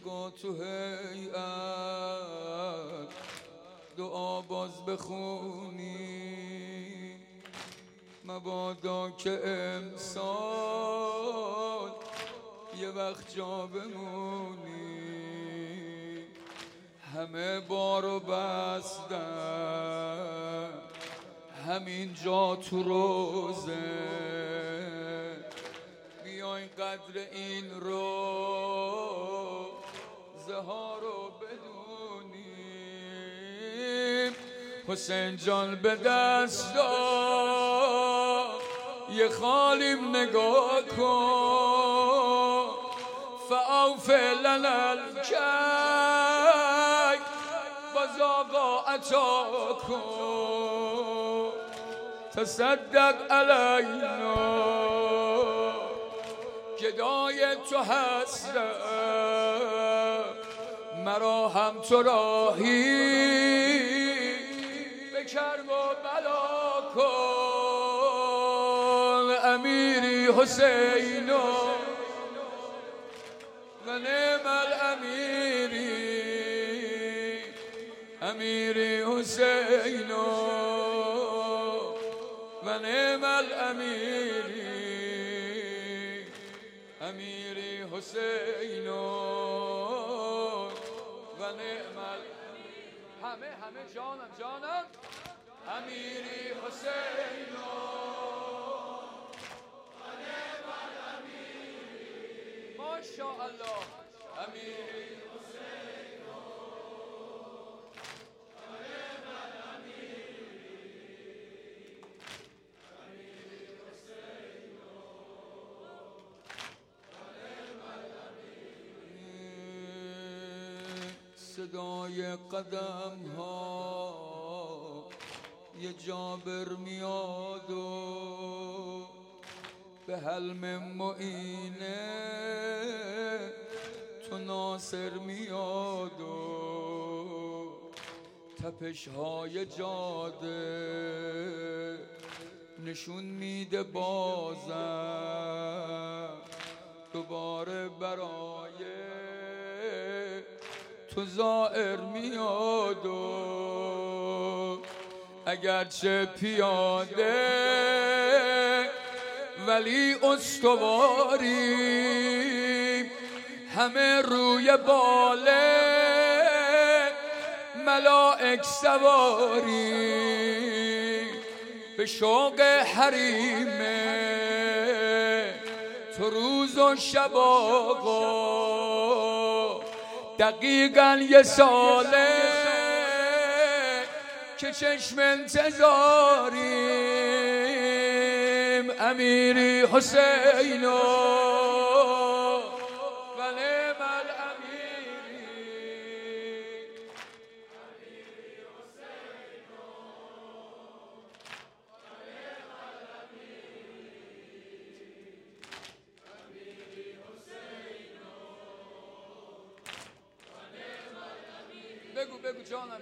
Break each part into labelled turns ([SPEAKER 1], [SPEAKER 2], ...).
[SPEAKER 1] نگاه تو هیئت دعا باز بخونی، مبادا که امسال یه وقت جا بمونی. همه بارو بستن همین جا تو روزه، بیاین قدر این روزها رو بدونیم. حسین جان به دستا یه خالیم نگاه کن، فاوف لنا الکی باز آقا عطا کن، تصدق علینا گدای تو هستم، مرا هم تو راهی به کرب و بلا کن. امیری حسین و نعم الامیری، امیری حسین و نعم الامیری، امیری حسین و نعم همه جانم امیری حسین و نعم الامیری، ماشاءالله امیری حسین و نعم الامیری، امیری حسین و نعم الامیری. صدای قدم ها یه جابر میاد و به حلم معینه تو ناصر میاد و تپش های جاده نشون میده بازم دوباره برای تو زائر میاد و اگرچه پیاده ولی استواری، همه روی باله ملائک سواری، به شوق حریمه تو روز و شب آقا، دقیقاً یه ساله که چشم انتظاریم. امیری حسین و نعم الامیری، امیری حسین و نعم الامیری، امیری حسین و نعم الامیری. بگو جانم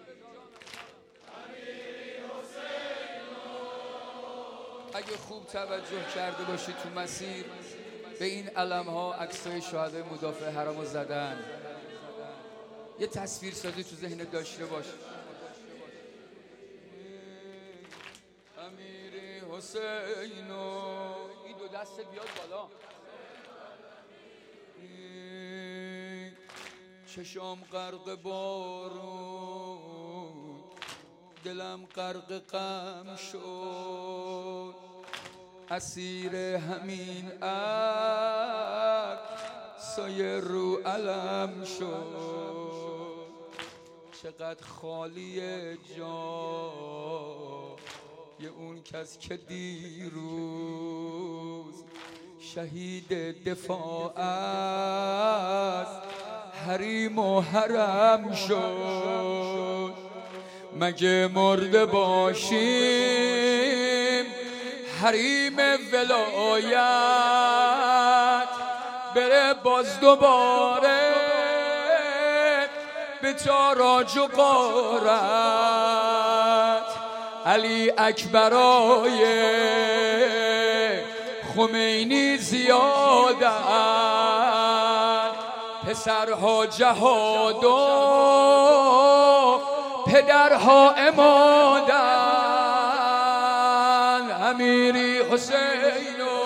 [SPEAKER 1] اگه خوب توجه کرده باشی تو مسیر به این علم‌ها عکسای شهدای مدافع حرمو زدن، یه تصویر سازی تو ذهنت داشته باش. امیری حسین این دو دست بیاد بالا، چشام غرق بارون دلم غرق غم شد، اسیر همین ابر سایه رو علم شد. چقدر خالی جای اون کس که دیروز شهید دفاع از حریم و حرم شد. مگه مرده باشیم حریم ولایت بره باز دوباره به تاراج و غارت. علی اکبرای خمینی زیادن، پسرها جهاد و پدرها امادن، امیری حسین